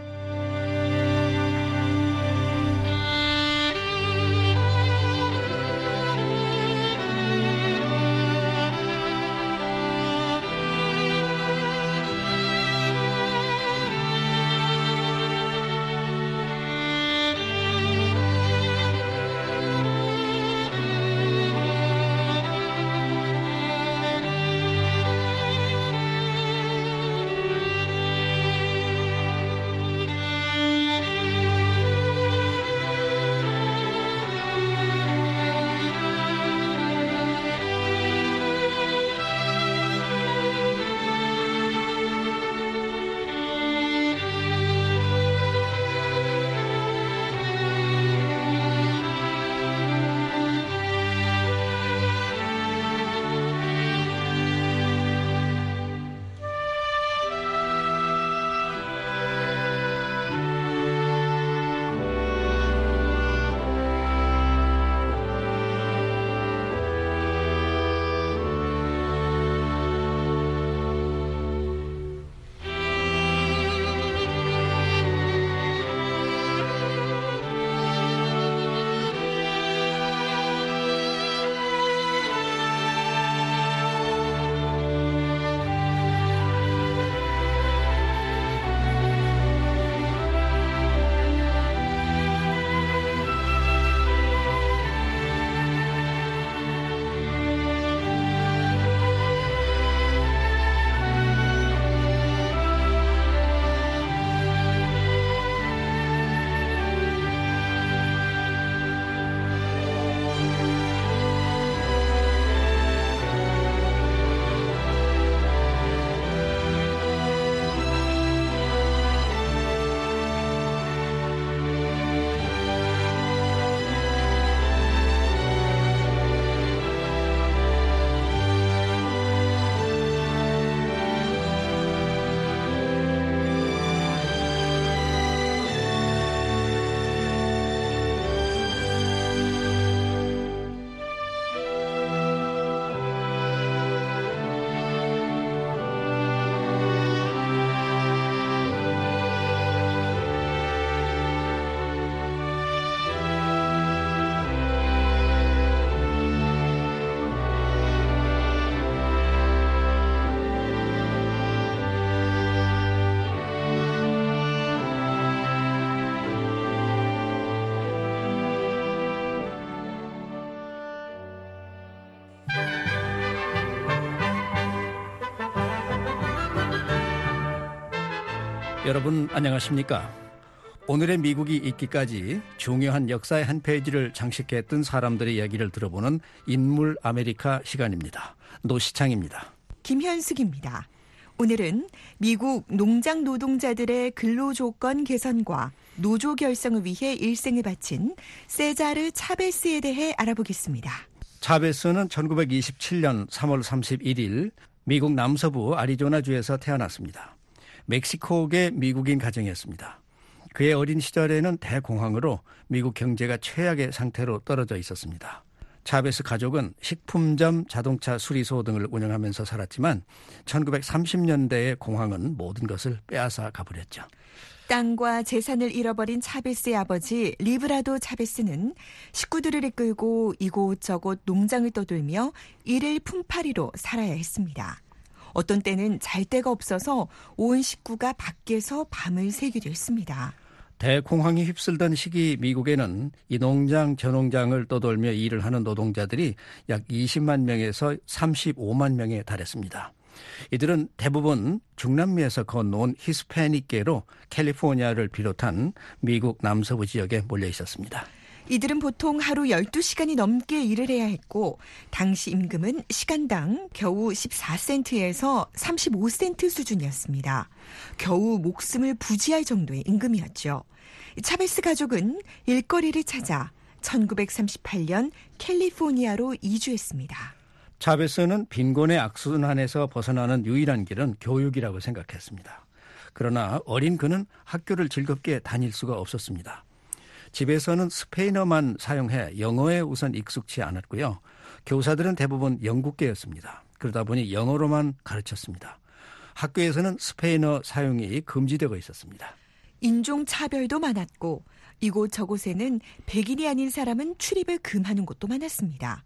여러분 안녕하십니까? 오늘의 미국이 있기까지 중요한 역사의 한 페이지를 장식했던 사람들의 이야기를 들어보는 인물 아메리카 시간입니다. 노시창입니다. 김현숙입니다. 오늘은 미국 농장 노동자들의 근로조건 개선과 노조 결성을 위해 일생을 바친 세자르 차베스에 대해 알아보겠습니다. 차베스는 천구백이십칠 년 삼월 삼십일 일 미국 남서부 애리조나주에서 태어났습니다. 멕시코계 미국인 가정이었습니다. 그의 어린 시절에는 대공황으로 미국 경제가 최악의 상태로 떨어져 있었습니다. 차베스 가족은 식품점, 자동차 수리소 등을 운영하면서 살았지만 천구백삼십 년대의 공황은 모든 것을 빼앗아 가버렸죠. 땅과 재산을 잃어버린 차베스의 아버지 리브라도 차베스는 식구들을 이끌고 이곳저곳 농장을 떠돌며 일일 품팔이로 살아야 했습니다. 어떤 때는 잘 데가 없어서 온 식구가 밖에서 밤을 새기도 했습니다. 대공황이 휩쓸던 시기 미국에는 이 농장 저 농장을 떠돌며 일을 하는 노동자들이 약 이십만 명에서 삼십오만 명에 달했습니다. 이들은 대부분 중남미에서 건너온 히스패닉계로 캘리포니아를 비롯한 미국 남서부 지역에 몰려 있었습니다. 이들은 보통 하루 열두 시간이 넘게 일을 해야 했고 당시 임금은 시간당 겨우 십사 센트에서 삼십오 센트 수준이었습니다. 겨우 목숨을 부지할 정도의 임금이었죠. 차베스 가족은 일거리를 찾아 천구백삼십팔 년 캘리포니아로 이주했습니다. 차베스는 빈곤의 악순환에서 벗어나는 유일한 길은 교육이라고 생각했습니다. 그러나 어린 그는 학교를 즐겁게 다닐 수가 없었습니다. 집에서는 스페인어만 사용해 영어에 우선 익숙치 않았고요. 교사들은 대부분 영국계였습니다. 그러다 보니 영어로만 가르쳤습니다. 학교에서는 스페인어 사용이 금지되고 있었습니다. 인종차별도 많았고 이곳저곳에는 백인이 아닌 사람은 출입을 금하는 곳도 많았습니다.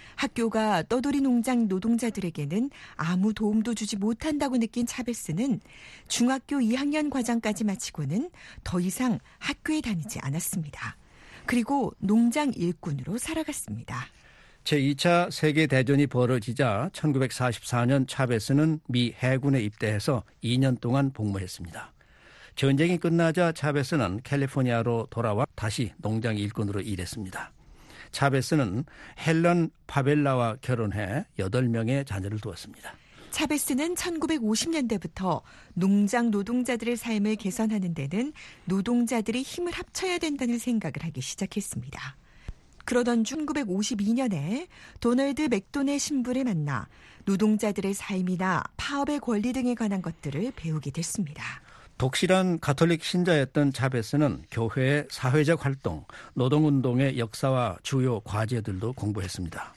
학교가 떠돌이 농장 노동자들에게는 아무 도움도 주지 못한다고 느낀 차베스는 중학교 이 학년 과정까지 마치고는 더 이상 학교에 다니지 않았습니다. 그리고 농장 일꾼으로 살아갔습니다. 제이 차 세계대전이 벌어지자 천구백사십사 년 차베스는 미 해군에 입대해서 이 년 동안 복무했습니다. 전쟁이 끝나자 차베스는 캘리포니아로 돌아와 다시 농장 일꾼으로 일했습니다. 차베스는 헬런 파벨라와 결혼해 여덟 명의 자녀를 두었습니다. 차베스는 천구백오십 년대부터 농장 노동자들의 삶을 개선하는 데는 노동자들이 힘을 합쳐야 된다는 생각을 하기 시작했습니다. 그러던 천구백오십이 년에 도널드 맥도넬 신부를 만나 노동자들의 삶이나 파업의 권리 등에 관한 것들을 배우게 됐습니다. 독실한 가톨릭 신자였던 차베스는 교회의 사회적 활동, 노동운동의 역사와 주요 과제들도 공부했습니다.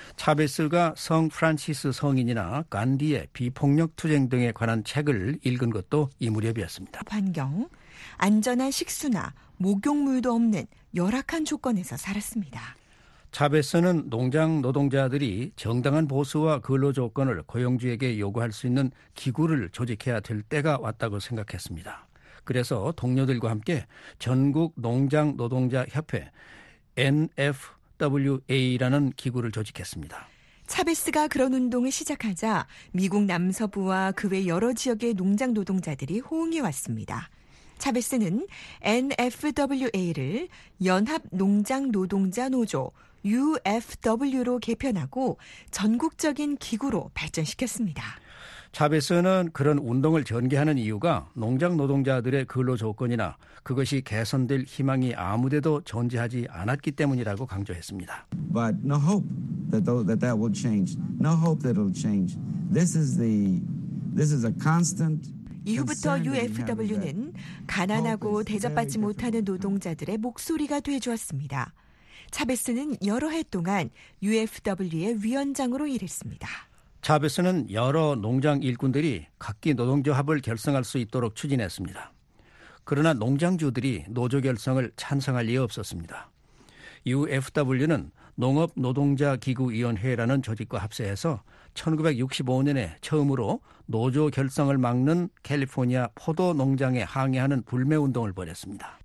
차베스가 성 프란시스 성인이나 간디의 비폭력 투쟁 등에 관한 책을 읽은 것도 이 무렵이었습니다. 환경, 안전한 식수나 목욕물도 없는 열악한 조건에서 살았습니다. 차베스는 농장 노동자들이 정당한 보수와 근로 조건을 고용주에게 요구할 수 있는 기구를 조직해야 될 때가 왔다고 생각했습니다. 그래서 동료들과 함께 전국 농장 노동자 협회 엔 에프 더블유 에이라는 기구를 조직했습니다. 차베스가 그런 운동을 시작하자 미국 남서부와 그 외 여러 지역의 농장 노동자들이 호응해 왔습니다. 차베스는 엔 에프 더블유 에이를 연합 농장 노동자 노조 유 에프 더블유로 개편하고 전국적인 기구로 발전시켰습니다. 차베스는 그런 운동을 전개하는 이유가 농장 노동자들의 근로 조건이나 그것이 개선될 희망이 아무데도 존재하지 않았기 때문이라고 강조했습니다. But no hope that th- that that will change. No hope that it'll change. This is the this is a constant. 이후부터 유 에프 더블유는 가난하고 대접받지 못하는 노동자들의 목소리가 되어주었습니다. 차베스는 여러 해 동안 유 에프 더블유의 위원장으로 일했습니다. 차베스는 여러 농장 일꾼들이 각기 노동조합을 결성할 수 있도록 추진했습니다. 그러나 농장주들이 노조 결성을 찬성할 리 없었습니다. 유 에프 더블유는 농업노동자기구위원회라는 조직과 합세해서 천구백육십오 년에 처음으로 노조 결성을 막는 캘리포니아 포도 농장에 항의하는 불매운동을 벌였습니다.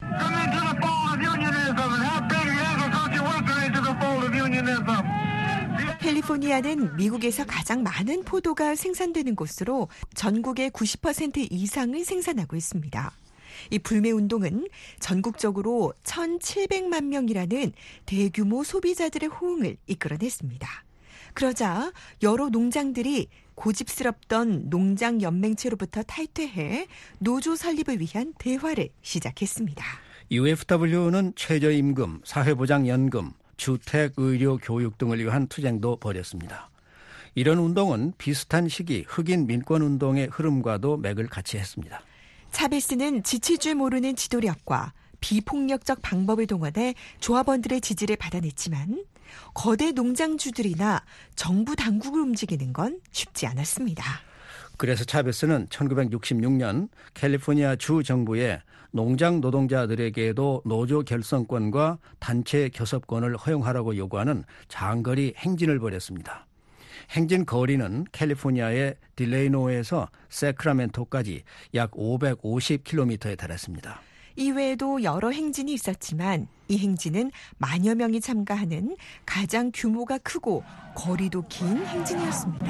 캘리포니아는 미국에서 가장 많은 포도가 생산되는 곳으로 전국의 구십 퍼센트 이상을 생산하고 있습니다. 이 불매운동은 전국적으로 천칠백만 명이라는 대규모 소비자들의 호응을 이끌어냈습니다. 그러자 여러 농장들이 고집스럽던 농장연맹체로부터 탈퇴해 노조 설립을 위한 대화를 시작했습니다. 유 에프 더블유는 최저임금, 사회보장연금, 주택, 의료, 교육 등을 위한 투쟁도 벌였습니다. 이런 운동은 비슷한 시기 흑인 민권운동의 흐름과도 맥을 같이 했습니다. 차베스는 지칠 줄 모르는 지도력과 비폭력적 방법을 동원해 조합원들의 지지를 받아냈지만 거대 농장주들이나 정부 당국을 움직이는 건 쉽지 않았습니다. 그래서 차베스는 천구백육십육 년 캘리포니아 주 정부에 농장 노동자들에게도 노조 결성권과 단체 교섭권을 허용하라고 요구하는 장거리 행진을 벌였습니다. 행진 거리는 캘리포니아의 딜레이노에서 세크라멘토까지 약 오백오십 킬로미터에 달했습니다. 이외에도 여러 행진이 있었지만 이 행진은 만여 명이 참가하는 가장 규모가 크고 거리도 긴 행진이었습니다.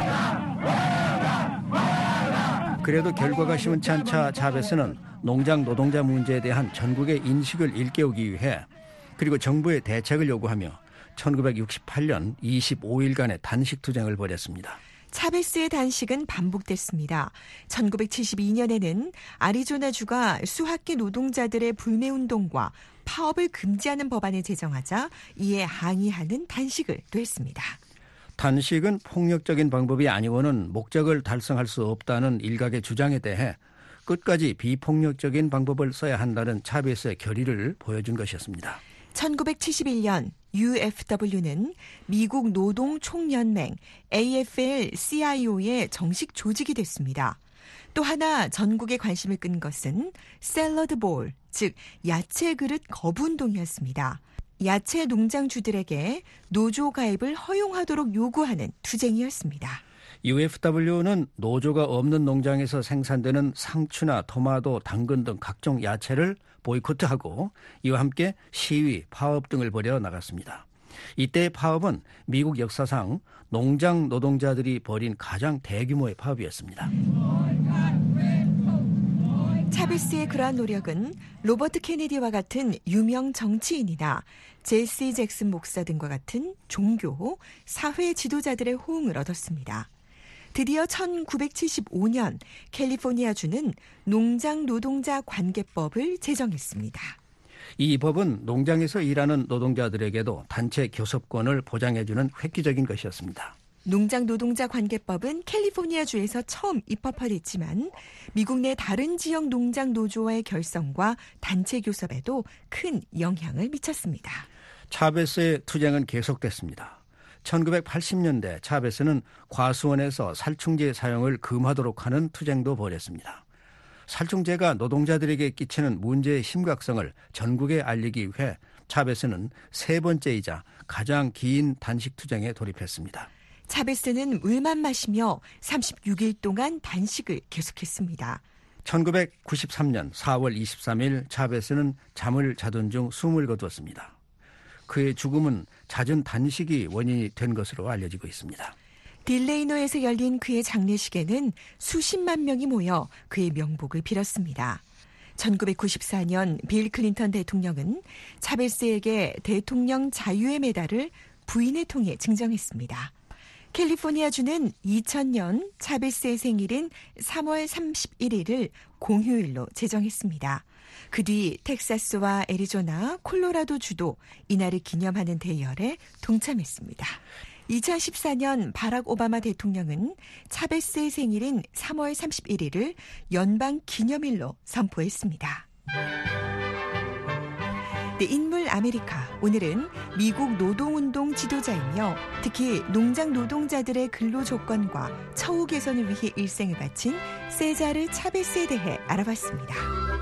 그래도 결과가 시원치 않자 차베스는 농장 노동자 문제에 대한 전국의 인식을 일깨우기 위해 그리고 정부의 대책을 요구하며 천구백육십팔 년 이십오 일간의 단식 투쟁을 벌였습니다. 차베스의 단식은 반복됐습니다. 천구백칠십이 년에는 아리조나주가 수학계 노동자들의 불매운동과 파업을 금지하는 법안을 제정하자 이에 항의하는 단식을 또 했습니다. 단식은 폭력적인 방법이 아니고는 목적을 달성할 수 없다는 일각의 주장에 대해 끝까지 비폭력적인 방법을 써야 한다는 차베스의 결의를 보여준 것이었습니다. 천구백칠십일 년 유에프더블유는 미국 노동총연맹 에이에프엘 씨아이오의 정식 조직이 됐습니다. 또 하나 전국의 관심을 끈 것은 샐러드 볼, 즉 야채 그릇 거부 운동이었습니다. 야채 농장주들에게 노조 가입을 허용하도록 요구하는 투쟁이었습니다. 유에프더블유는 노조가 없는 농장에서 생산되는 상추나 토마토, 당근 등 각종 야채를 보이콧하고 이와 함께 시위, 파업 등을 벌여 나갔습니다. 이때의 파업은 미국 역사상 농장 노동자들이 벌인 가장 대규모의 파업이었습니다. 차베스의 그러한 노력은 로버트 케네디와 같은 유명 정치인이나 제시 잭슨 목사 등과 같은 종교, 사회 지도자들의 호응을 얻었습니다. 드디어 천구백칠십오 년 캘리포니아주는 농장 노동자 관계법을 제정했습니다. 이 법은 농장에서 일하는 노동자들에게도 단체 교섭권을 보장해주는 획기적인 것이었습니다. 농장 노동자 관계법은 캘리포니아주에서 처음 입법화됐지만 미국 내 다른 지역 농장 노조와의 결성과 단체 교섭에도 큰 영향을 미쳤습니다. 차베스의 투쟁은 계속됐습니다. 천구백팔십 년대 차베스는 과수원에서 살충제 사용을 금하도록 하는 투쟁도 벌였습니다. 살충제가 노동자들에게 끼치는 문제의 심각성을 전국에 알리기 위해 차베스는 세 번째이자 가장 긴 단식 투쟁에 돌입했습니다. 차베스는 물만 마시며 삼십육 일 동안 단식을 계속했습니다. 천구백구십삼 년 사월 이십삼 일 차베스는 잠을 자던 중 숨을 거두었습니다. 그의 죽음은 잦은 단식이 원인이 된 것으로 알려지고 있습니다. 딜레이노에서 열린 그의 장례식에는 수십만 명이 모여 그의 명복을 빌었습니다. 천구백구십사 년 빌 클린턴 대통령은 차베스에게 대통령 자유의 메달을 부인을 통해 증정했습니다. 캘리포니아주는 이천 년 차베스의 생일인 삼월 삼십일 일을 공휴일로 제정했습니다. 그 뒤 텍사스와 애리조나, 콜로라도주도 이날을 기념하는 대열에 동참했습니다. 이천십사 년 바락 오바마 대통령은 차베스의 생일인 삼월 삼십일 일을 연방 기념일로 선포했습니다. 네, 인물 아메리카. 오늘은 미국 노동운동 지도자이며 특히 농장 노동자들의 근로 조건과 처우 개선을 위해 일생을 바친 세자르 차베스에 대해 알아봤습니다.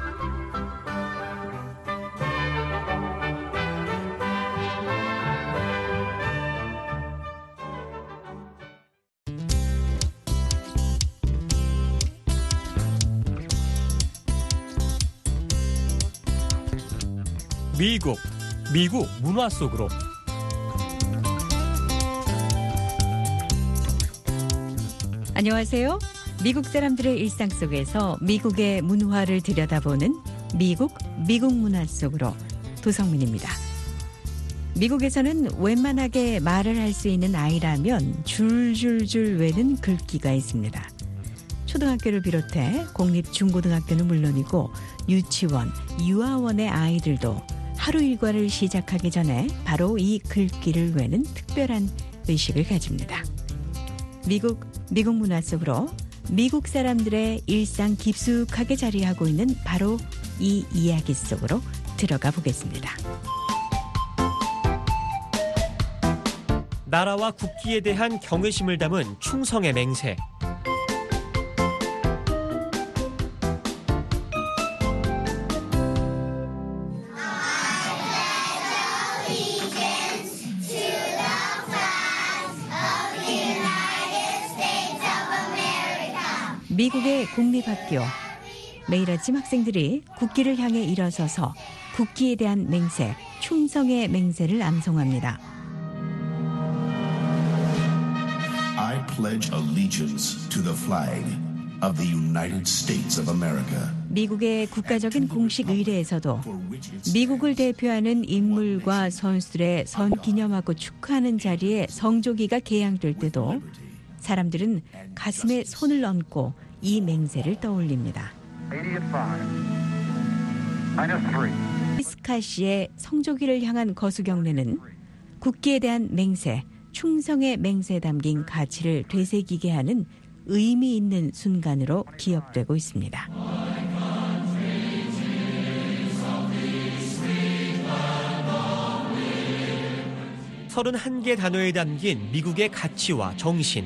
미국, 미국 문화 속으로. 안녕하세요. 미국 사람들의 일상 속에서 미국의 문화를 들여다보는 미국, 미국 문화 속으로 도성민입니다. 미국에서는 웬만하게 말을 할 수 있는 아이라면 줄줄줄 외는 글귀가 있습니다. 초등학교를 비롯해 공립 중고등학교는 물론이고 유치원, 유아원의 아이들도 하루 일과를 시작하기 전에 바로 이 글귀를 외는 특별한 의식을 가집니다. 미국, 미국 문화 속으로 미국 사람들의 일상 깊숙하게 자리하고 있는 바로 이 이야기 속으로 들어가 보겠습니다. 나라와 국기에 대한 경외심을 담은 충성의 맹세. 미국의 공립학교. 매일 아침 학생들이 국기를 향해 일어서서 국기에 대한 맹세, 충성의 맹세를 암송합니다. I pledge allegiance to the flag of the United States of America. 미국의 국가적인 공식 의례에서도 미국을 대표하는 인물과 선수들의 선 기념하고 축하하는 자리에 성조기가 개양될 때도 사람들은 가슴에 손을 얹고 이 맹세를 떠올립니다. 스카시의 성조기를 향한 거수 경례는 국기에 대한 맹세, 충성의 맹세에 담긴 가치를 되새기게 하는 의미 있는 순간으로 기억되고 있습니다. 서른한 개 단어에 담긴 미국의 가치와 정신.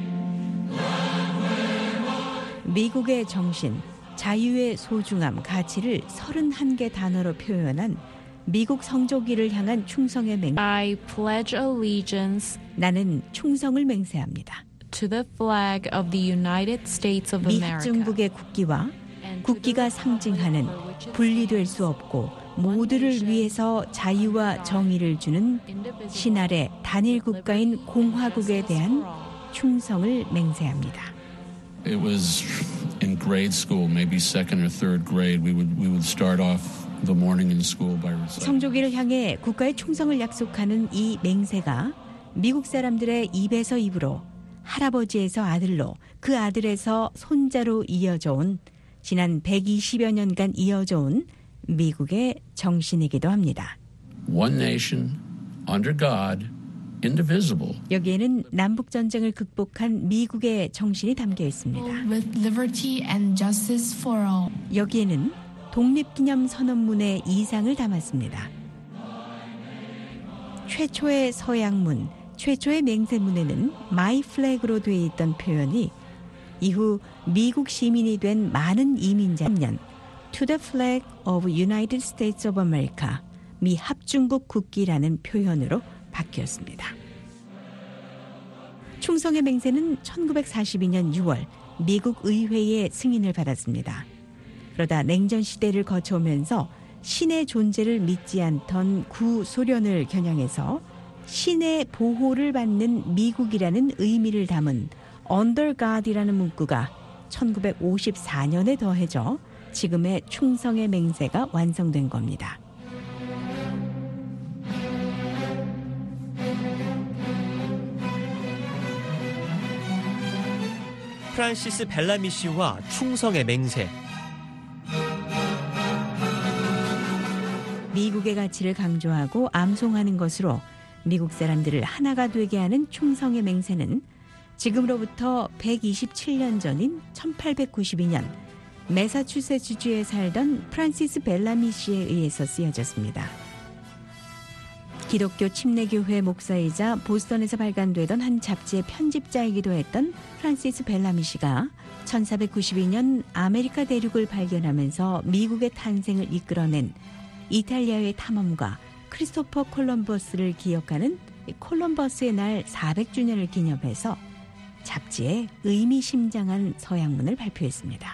미국의 정신, 자유의 소중함, 가치를 서른한 개 단어로 표현한 미국 성조기를 향한 충성의 맹세. I pledge allegiance. 나는 충성을 맹세합니다. To the flag of the United States of America. 미합중국의 국기와 국기가 상징하는 분리될 수 없고 모두를 위해서 자유와 정의를 주는 신할의 단일 국가인 공화국에 대한 충성을 맹세합니다. It was in grade school, maybe second or third grade. We would we would start off the morning in school by reciting. 성조기를 향해 국가의 충성을 약속하는 이 맹세가 미국 사람들의 입에서 입으로, 할아버지에서 아들로, 그 아들에서 손자로 이어져 온 지난 백이십여 년간 이어져 온 미국의 정신이기도 합니다. One nation under God. Indivisible. 여기에는 남북 전쟁을 극복한 미국의 정신이 담겨 있습니다. With liberty and justice for all. 여기에는 독립기념 선언문의 이상을 담았습니다. 최초의 서양문, 최초의 맹세문에는 My Flag로 되어 있던 표현이 이후 미국 시민이 된 많은 이민자 년 To the Flag of United States of America, 미 합중국 국기라는 표현으로 바뀌었습니다. 충성의 맹세는 천구백사십이 년 유월 미국 의회의 승인을 받았습니다. 그러다 냉전 시대를 거쳐오면서 신의 존재를 믿지 않던 구소련을 겨냥해서 신의 보호를 받는 미국이라는 의미를 담은 Under God이라는 문구가 천구백오십사 년에 더해져 지금의 충성의 맹세가 완성된 겁니다. 프란시스 벨라미 씨와 충성의 맹세. 미국의 가치를 강조하고 암송하는 것으로 미국 사람들을 하나가 되게 하는 충성의 맹세는 지금으로부터 백이십칠 년 전인 천팔백구십이 년 매사추세츠주에 살던 프란시스 벨라미 씨에 의해서 쓰여졌습니다. 기독교 침례교회 목사이자 보스턴에서 발간되던 한 잡지의 편집자이기도 했던 프란시스 벨라미 씨가 천사백구십이 년 아메리카 대륙을 발견하면서 미국의 탄생을 이끌어낸 이탈리아의 탐험가 크리스토퍼 콜럼버스를 기억하는 콜럼버스의 날 사백 주년을 기념해서 잡지에 의미심장한 서양문을 발표했습니다.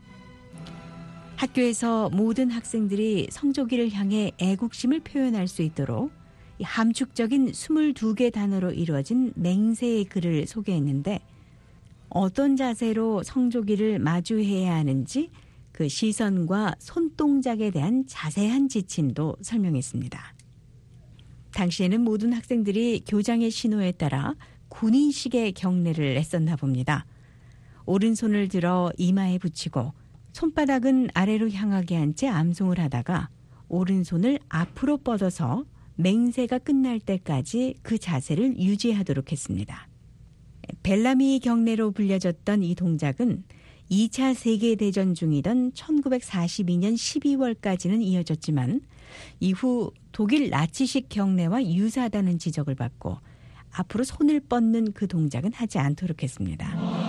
학교에서 모든 학생들이 성조기를 향해 애국심을 표현할 수 있도록 함축적인 이십이 개 단어로 이루어진 맹세의 글을 소개했는데 어떤 자세로 성조기를 마주해야 하는지 그 시선과 손동작에 대한 자세한 지침도 설명했습니다. 당시에는 모든 학생들이 교장의 신호에 따라 군인식의 경례를 했었나 봅니다. 오른손을 들어 이마에 붙이고 손바닥은 아래로 향하게 한 채 암송을 하다가 오른손을 앞으로 뻗어서 맹세가 끝날 때까지 그 자세를 유지하도록 했습니다. 벨라미 경례로 불려졌던 이 동작은 이 차 세계대전 중이던 천구백사십이 년 십이월까지는 이어졌지만 이후 독일 나치식 경례와 유사하다는 지적을 받고 앞으로 손을 뻗는 그 동작은 하지 않도록 했습니다.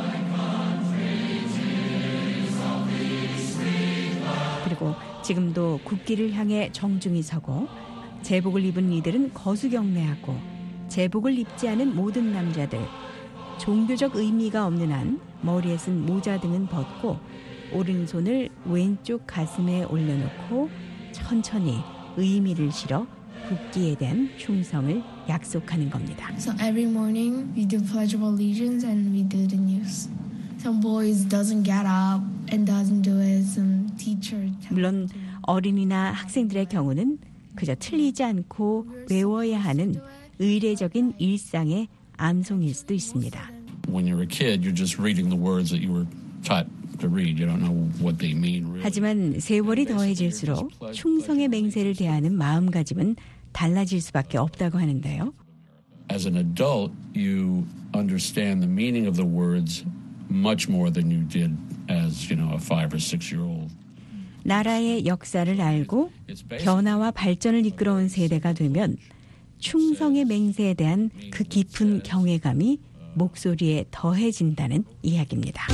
그리고 지금도 국기를 향해 정중히 서고 제복을 입은 이들은 거수 경례하고 제복을 입지 않은 모든 남자들 종교적 의미가 없는 한 머리에 쓴 모자 등은 벗고 오른손을 왼쪽 가슴에 올려놓고 천천히 의미를 실어 국기에 대한 충성을 약속하는 겁니다. So every morning we do Pledge of Allegiance and we do the news. Some boys doesn't get up and doesn't do it. Some teacher. 물론 어린이나 학생들의 경우는 그저 틀리지 않고 외워야 하는 의례적인 일상의 암송일 수도 있습니다. When you're a kid, you're just reading the words that you were taught to read. You don't know what they mean. Really. 하지만 세월이 더해질수록 충성의 맹세를 대하는 마음가짐은 달라질 수밖에 없다고 하는데요. As an adult, you understand the meaning of the words much more than you did as, you know, a five or six year old. 나라의 역사를 알고 변화와 발전을 이끌어온 세대가 되면 충성의 맹세에 대한 그 깊은 경외감이 목소리에 더해진다는 이야기입니다.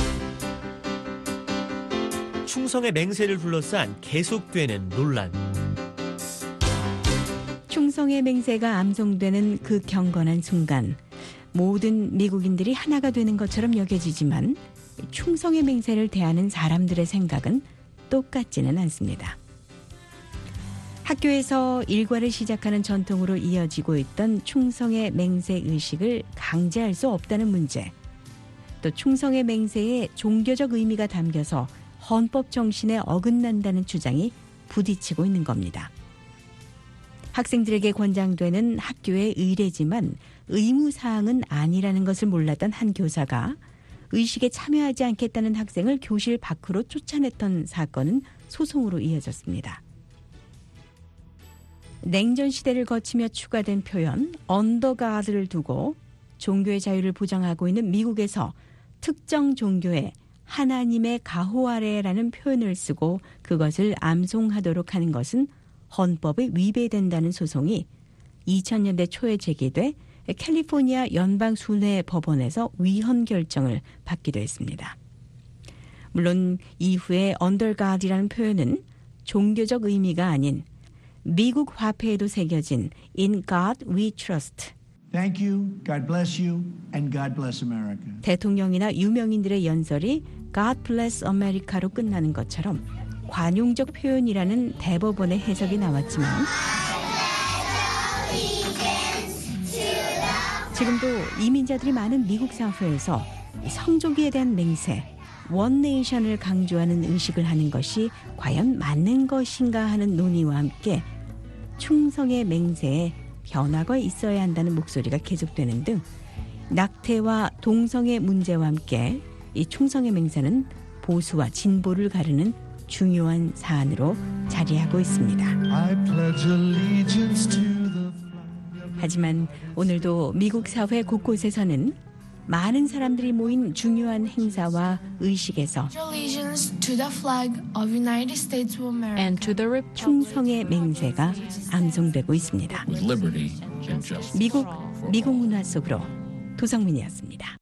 충성의 맹세를 둘러싼 계속되는 논란. 충성의 맹세가 암송되는 그 경건한 순간 모든 미국인들이 하나가 되는 것처럼 여겨지지만 충성의 맹세를 대하는 사람들의 생각은 똑같지는 않습니다. 학교에서 일과를 시작하는 전통으로 이어지고 있던 충성의 맹세 의식을 강제할 수 없다는 문제, 또 충성의 맹세에 종교적 의미가 담겨서 헌법 정신에 어긋난다는 주장이 부딪히고 있는 겁니다. 학생들에게 권장되는 학교의 의례지만 의무사항은 아니라는 것을 몰랐던 한 교사가 의식에 참여하지 않겠다는 학생을 교실 밖으로 쫓아냈던 사건은 소송으로 이어졌습니다. 냉전 시대를 거치며 추가된 표현 언더가드를 두고 종교의 자유를 보장하고 있는 미국에서 특정 종교에 하나님의 가호 아래라는 표현을 쓰고 그것을 암송하도록 하는 것은 헌법에 위배된다는 소송이 이천 년대 초에 제기돼 캘리포니아 연방순회법원에서 위헌 결정을 받기도 했습니다. 물론 이후에 언더가드라는 표현은 종교적 의미가 아닌 미국 화폐에도 새겨진 In God We Trust. Thank you, God bless you, and God bless America. 대통령이나 유명인들의 연설이 God bless America로 끝나는 것처럼 관용적 표현이라는 대법원의 해석이 나왔지만 지금도 이민자들이 많은 미국 사회에서 성조기에 대한 맹세, 원네이션을 강조하는 의식을 하는 것이 과연 맞는 것인가 하는 논의와 함께 충성의 맹세에 변화가 있어야 한다는 목소리가 계속되는 등 낙태와 동성애 문제와 함께 이 충성의 맹세는 보수와 진보를 가르는 중요한 사안으로 자리하고 있습니다. 하지만 오늘도 미국 사회 곳곳에서는 많은 사람들이 모인 중요한 행사와 의식에서 충성의 맹세가 암송되고 있습니다. 미국, 미국 문화 속으로 도성민이었습니다.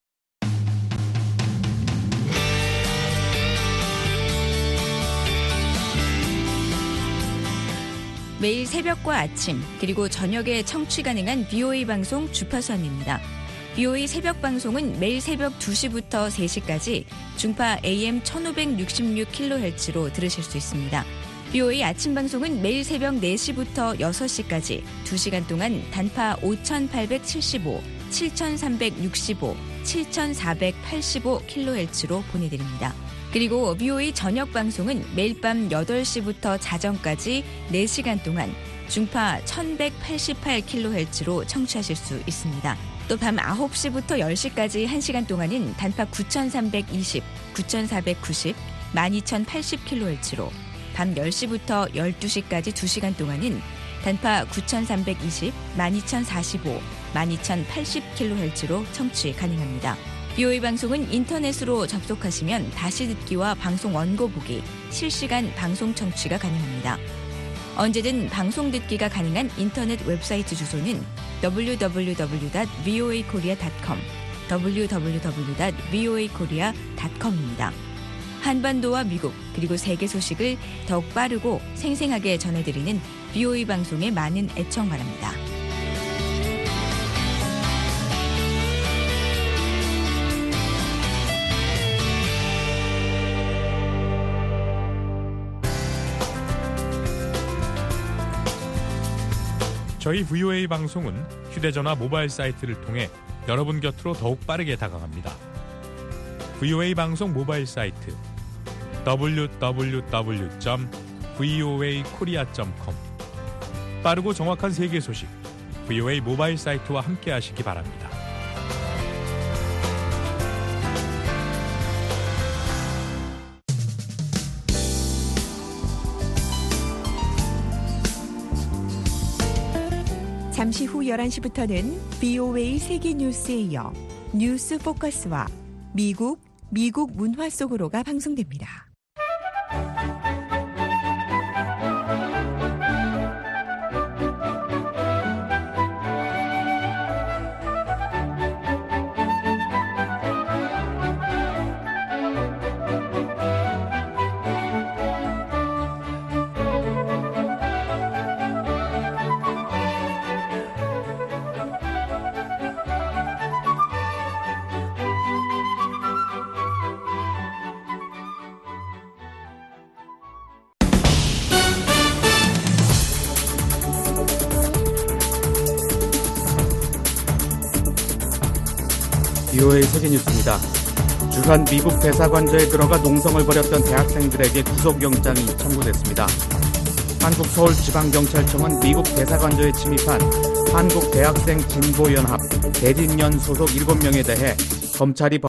매일 새벽과 아침 그리고 저녁에 청취 가능한 비오에이 방송 주파수 안내입니다. 비오에이 새벽 방송은 매일 새벽 두 시부터 세 시까지 중파 에이엠 천오백육십육 킬로헤르츠로 들으실 수 있습니다. 비오에이 아침 방송은 매일 새벽 네 시부터 여섯 시까지 두 시간 동안 단파 오천팔백칠십오, 칠천삼백육십오, 칠천사백팔십오 킬로헤르츠로 보내드립니다. 그리고 비오에이 저녁 방송은 매일 밤 여덟 시부터 자정까지 네 시간 동안 중파 천백팔십팔 킬로헤르츠로 청취하실 수 있습니다. 또 밤 아홉 시부터 열 시까지 한 시간 동안은 단파 구천삼백이십, 구천사백구십, 만이천팔십 킬로헤르츠로 밤 열 시부터 열두 시까지 두 시간 동안은 단파 구천삼백이십, 만이천사십오, 만이천팔십 킬로헤르츠로 청취 가능합니다. 비오에이 방송은 인터넷으로 접속하시면 다시 듣기와 방송 원고 보기, 실시간 방송 청취가 가능합니다. 언제든 방송 듣기가 가능한 인터넷 웹사이트 주소는 더블유 더블유 더블유 닷 브이오에이 코리아 닷 컴, 더블유 더블유 더블유 닷 브이오에이 코리아 닷 컴입니다. 한반도와 미국 그리고 세계 소식을 더욱 빠르고 생생하게 전해드리는 비오에이 방송의 많은 애청 바랍니다. 저희 브이오에이 방송은 휴대전화 모바일 사이트를 통해 여러분 곁으로 더욱 빠르게 다가갑니다. 브이오에이 방송 모바일 사이트 더블유 더블유 더블유 점 브이오에이 코리아 점 컴 빠르고 정확한 세계 소식 브이오에이 모바일 사이트와 함께 하시기 바랍니다. 잠시 후 열한 시부터는 비오에이 세계 뉴스에 이어 뉴스 포커스와 미국, 미국 문화 속으로가 방송됩니다. 비오에이 세계뉴스입니다. 주한 미국 대사관저에 들어가 농성을 벌였던 대학생들에게 구속영장이 청구됐습니다. 한국서울지방경찰청은 미국 대사관저에 침입한 한국대학생 진보연합 대진연 소속 일곱 명에 대해 검찰이